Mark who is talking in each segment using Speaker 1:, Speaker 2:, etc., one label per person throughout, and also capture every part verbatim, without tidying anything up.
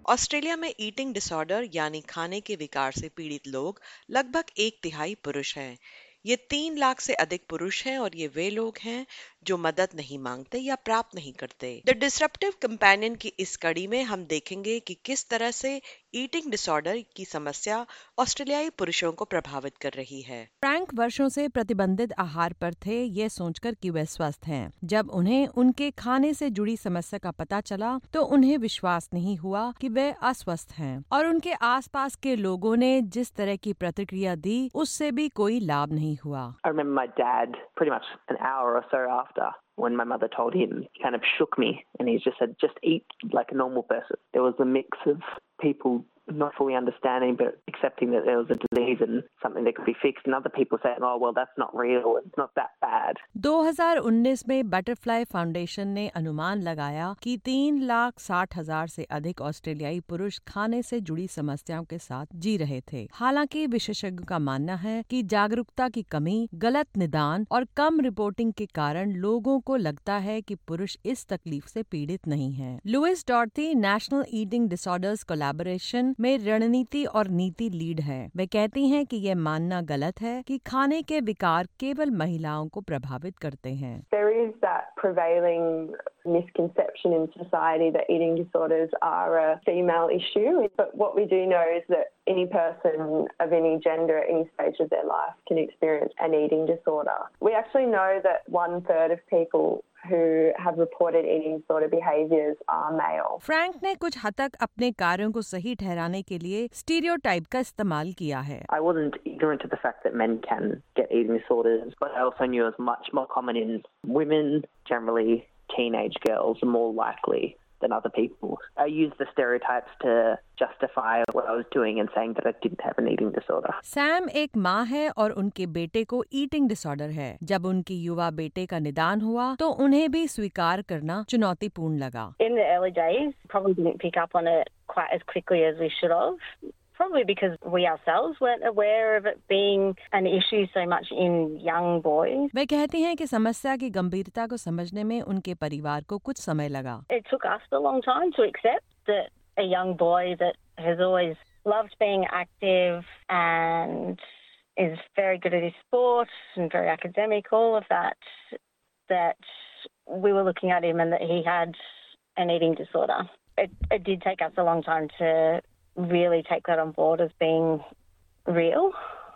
Speaker 1: Australia में eating disorder यानी खाने के विकार से पीड़ित लोग लगभग एक तिहाई पुरुष हैं। ये तीन लाख से अधिक पुरुष हैं और ये वे लोग हैं जो मदद नहीं मांगते या प्राप्त नहीं करते। द डिसरप्टिव कंपेनियन की इस कड़ी में हम देखेंगे कि किस तरह से ईटिंग डिसऑर्डर की समस्या ऑस्ट्रेलियाई पुरुषों को प्रभावित कर रही है।
Speaker 2: फ्रैंक वर्षों से प्रतिबंधित आहार पर थे, ये सोचकर कि वे स्वस्थ हैं। जब उन्हें उनके खाने से जुड़ी समस्या का पता चला तो उन्हें विश्वास नहीं हुआ कि वे अस्वस्थ हैं और उनके आसपास के लोगों ने जिस तरह की प्रतिक्रिया दी उससे भी कोई लाभ नहीं हुआ।
Speaker 3: I remember my dad pretty much an hour or so after when my mother told him, he kind of shook me and he just said, just eat like a normal person. There was a mix of people not fully understanding but accepting that there was a disease and something that could be fixed, and other people saying, oh well that's not real, it's not that bad.
Speaker 2: दो हज़ार उन्नीस में butterfly foundation ने अनुमान लगाया कि तीन लाख साठ हजार से अधिक ऑस्ट्रेलियाई पुरुष खाने से जुड़ी समस्याओं के साथ जी रहे थे। हालांकि विशेषज्ञों का मानना है कि जागरूकता की कमी, गलत निदान और कम रिपोर्टिंग के कारण लोगों को लगता है कि पुरुष इस तकलीफ से पीड़ित नहीं हैं। Louise Dorothy national eating disorders collaboration में रणनीति और नीति लीड है। वे कहती हैं कि यह मानना गलत है कि खाने के विकार केवल महिलाओं को प्रभावित करते हैं।
Speaker 4: There is that prevailing misconception in society that eating disorders are a female issue, but what we do know is that any person of any gender at any stage of their life can experience an eating disorder. We actually know that one third of people who have reported eating disorder behaviors are male.
Speaker 2: Frank ने कुछ हद तक अपने कार्यों को सही ठहराने के लिए स्टीरियोटाइप का इस्तेमाल किया है।
Speaker 3: I wasn't ignorant to the fact that men can get eating disorders, but I also knew it was much more common in women, generally teenage girls are more likely than other people. I used the stereotypes to justify what I was doing and saying that I didn't have an eating disorder.
Speaker 2: Sam एक माँ है और उनके बेटे को eating disorder है। जब उनके युवा बेटे का निदान हुआ तो उन्हें भी स्वीकार करना चुनौतीपूर्ण लगा।
Speaker 5: In the early days, probably didn't pick up on it quite as quickly as we should have. Probably because we ourselves weren't aware of it being an issue so much in young boys.
Speaker 2: वे कहती हैं कि समस्या की गंभीरता को समझने में उनके परिवार को कुछ समय लगा।
Speaker 5: It took us a long time to accept that a young boy that has always loved being active and is very good at his sport and very academic, all of that, that we were looking at him and that he had an eating disorder. It, it did take us a long time to really take that on board as being real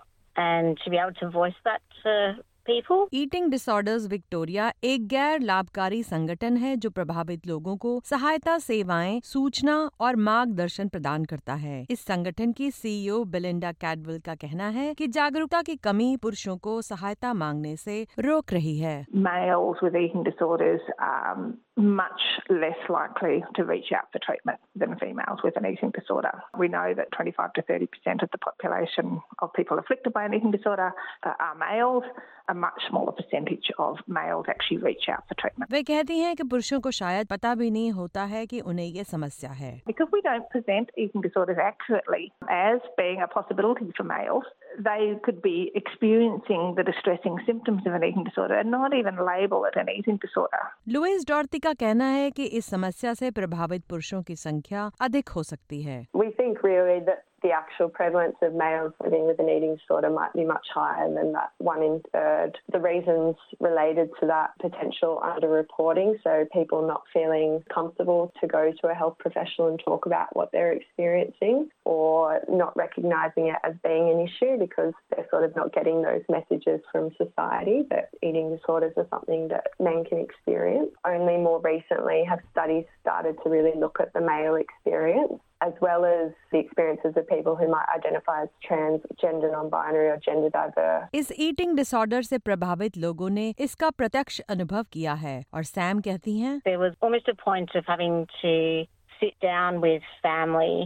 Speaker 5: and to be able to voice that to people.
Speaker 2: Eating disorders Victoria एक गैर लाभकारी संगठन है जो प्रभावित लोगों को सहायता सेवाएं, सूचना और मार्गदर्शन प्रदान करता है। इस संगठन की सीईओ बेलिंडा कैडवेल का कहना है कि जागरूकता की कमी पुरुषों को सहायता मांगने से रोक रही है।
Speaker 6: Males with eating disorders are much less likely to reach out for treatment than females with an eating disorder. We know that twenty-five to thirty percent of the population of people afflicted by an eating disorder are males. A much smaller percentage of males actually reach out for treatment.
Speaker 2: वे कहती हैं कि पुरुषों को शायद पता भी नहीं होता है कि उन्हें ये समस्या है।
Speaker 6: Because we don't present eating disorders accurately as being a possibility for males, they could be experiencing the distressing symptoms of an eating disorder and not even label it an eating disorder.
Speaker 2: Louise Dorothy का कहना है कि इस समस्या से प्रभावित पुरुषों की संख्या अधिक हो सकती है।
Speaker 4: We think really that the actual prevalence of males living with an eating disorder might be much higher than that one in third. The reasons related to that potential underreporting, so people not feeling comfortable to go to a health professional and talk about what they're experiencing, or not recognising it as being an issue because they're sort of not getting those messages from society that eating disorders are something that men can experience. Only more recently have studies started to really look at the male experience, as well as the experiences of people who might identify as trans, gender non-binary or gender diverse.
Speaker 2: इस eating disorder से प्रभावित लोगों ने इसका प्रत्यक्ष अनुभव किया है और सैम कहती हैं,
Speaker 5: There was almost a point of having to sit down with family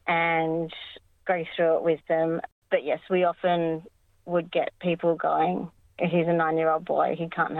Speaker 5: and go through it with them. But yes, we often would get people going, he's a nine-year-old boy, he can't have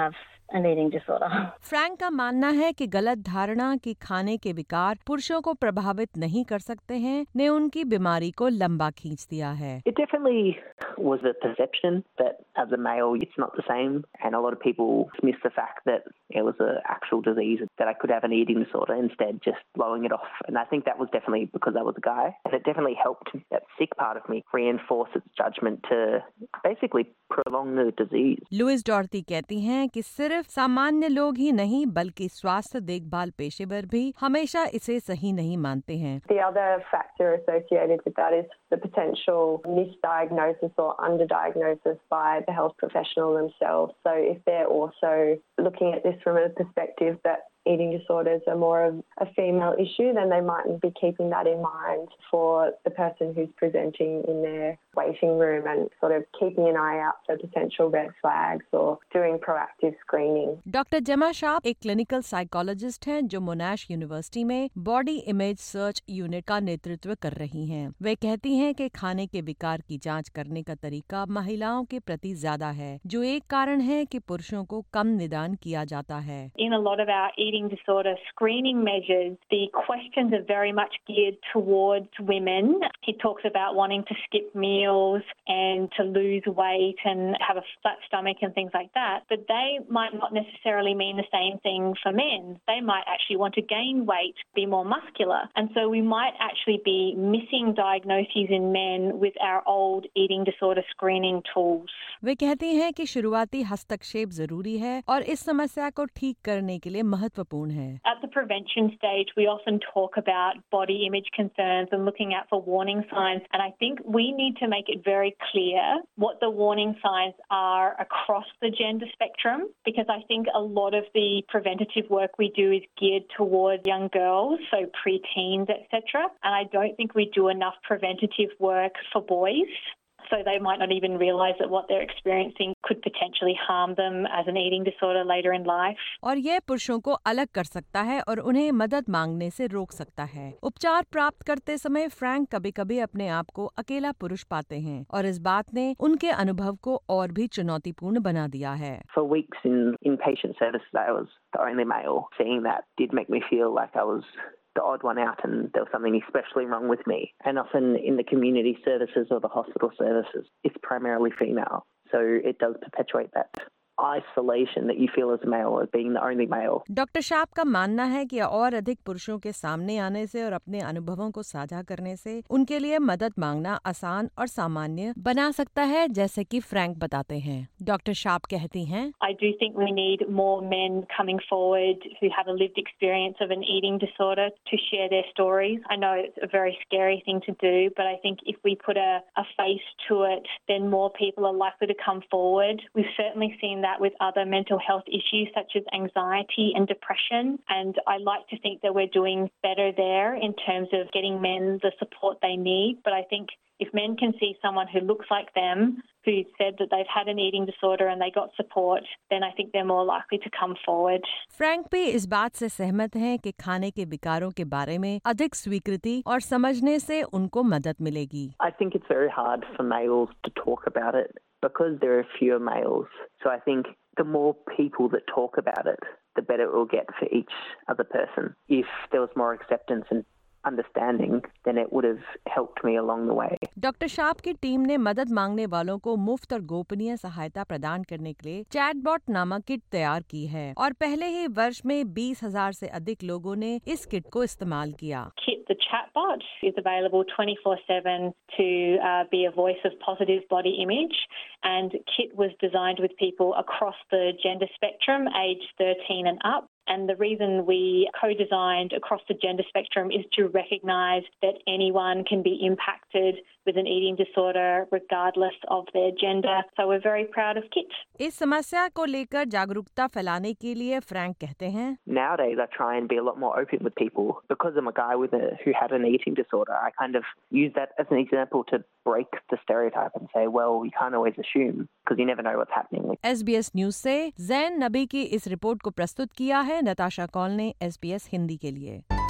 Speaker 5: an eating disorder.
Speaker 2: Frank का मानना है कि गलत धारणा कि खाने के विकार पुरुषों को प्रभावित नहीं कर सकते हैं ने उनकी बीमारी को लंबा खींच दिया है।
Speaker 3: It definitely was a perception that as a male it's not the same, and a lot of people miss the fact that it was an actual disease, that I could have an eating disorder, instead just blowing it off. And I think that was definitely because I was a guy, and it definitely helped that sick part of me reinforce its judgment to basically prolong the disease.
Speaker 2: Louise Dorothy कहती हैं कि सिर्फ सामान्य लोग ही नहीं बल्कि स्वास्थ्य देखभाल पेशेवर भी हमेशा इसे सही नहीं मानते हैं।
Speaker 4: The other factor associated with that is the potential misdiagnosis or underdiagnosis by the health professional themselves. So if they're also looking at this from a perspective that eating disorders are more of a female issue, then they mightn't be keeping that in mind for the person who's presenting in their waiting room and sort of keeping an eye out for potential red flags or doing proactive screening.
Speaker 2: Doctor Gemma Sharp एक clinical psychologist हैं जो Monash university में body image search unit का नेतृत्व कर रही हैं। वे कहती हैं कि खाने के विकार की जांच करने का तरीका महिलाओं के प्रति ज्यादा है, जो एक कारण है कि पुरुषों को कम निदान किया जाता है।
Speaker 7: In a lot of our eating disorder screening measures, the questions are very much geared towards women. He talks about wanting to skip meals and to lose weight and have a flat stomach and things like that. But they might not necessarily mean the same thing for men. They might actually want to gain weight, be more muscular. And so we might actually be missing diagnoses in men with our old eating disorder screening tools.
Speaker 2: वे कहती हैं कि शुरुआती हस्तक्षेप जरूरी है और इस समस्या को ठीक करने के लिए महत्वपूर्ण है।
Speaker 7: At the prevention stage, we often talk about body image concerns and looking out for warning signs. And I think we need to make it very clear what the warning signs are across the gender spectrum, because I think a lot of the preventative work we do is geared towards young girls, so pre-teens, et cetera. And I don't think we do enough preventative work for boys. So they might not even realise that what they're experiencing could potentially harm them as an eating disorder later in life.
Speaker 2: और यह पुरुषों को अलग कर सकता है और उन्हें मदद मांगने से रोक सकता है। उपचार प्राप्त करते समय फ्रैंक कभी-कभी अपने आप को अकेला पुरुष पाते हैं और इस बात ने उनके अनुभव को और भी चुनौतीपूर्ण बना दिया है।
Speaker 3: For weeks in inpatient services, I was the only male. Seeing that did make me feel like I was the odd one out and there was something especially wrong with me. And often in the community services or the hospital services, it's primarily female. So it does perpetuate that isolation that you feel as a male, as being the only male.
Speaker 2: Doctor Sharp का मानना है कि और अधिक पुरुषों के सामने आने से और अपने अनुभवों को साझा करने से उनके लिए मदद मांगना आसान और सामान्य बना सकता है, जैसे कि फ्रैंक बताते हैं। डॉक्टर शार्प कहती हैं,
Speaker 7: I do think we need more men coming forward who have a lived experience of an eating disorder to share their stories. I know it's a very scary thing to do, but I think if we put a, a face to it, then more people are likely to come forward. We've certainly seen that that with other mental health issues such as anxiety and depression, and I like to think that we're doing better there in terms of getting men the support they need. But I think if men can see someone who looks like them, who said that they've had an eating disorder and they got support, then I think they're more likely to come forward.
Speaker 2: Frank भी इस बात से सहमत हैं कि खाने के विकारों के बारे में अधिक स्वीकृति और समझने से उनको मदद मिलेगी।
Speaker 3: I think it's very hard for males to talk about it because there are fewer males. So I think the more people that talk about it, the better it will get for each other person. If there was more acceptance and understanding, then it would have helped me along the way.
Speaker 2: Doctor Sharp की team ने मदद मांगने वालों को मुफ्त और गोपनीय सहायता प्रदान करने के लिए चैटबॉट नामक किट तैयार की है और पहले ही वर्ष में बीस हजार से अधिक लोगों ने इस किट को इस्तेमाल किया।
Speaker 7: Kit, the chatbot, is available twenty-four seven to uh, be a voice of positive body image, and Kit was designed with people across the gender spectrum, aged thirteen and up. And the reason we co-designed across the gender spectrum is to recognise that anyone can be impacted with an eating disorder regardless of their gender. So we're very proud of Kit.
Speaker 2: इस समस्या को लेकर जागरूकता फैलाने के लिए Frank कहते हैं,
Speaker 3: Nowadays I try and be a lot more open with people. Because I'm a guy with a, who had an eating disorder, I kind of use that as an example to break the stereotype and say, well, you can't always assume because you never know what's happening.
Speaker 2: S B S news से जैन नबी की इस report को प्रस्तुत किया है नताशा कौल ने S B S Hindi के लिए।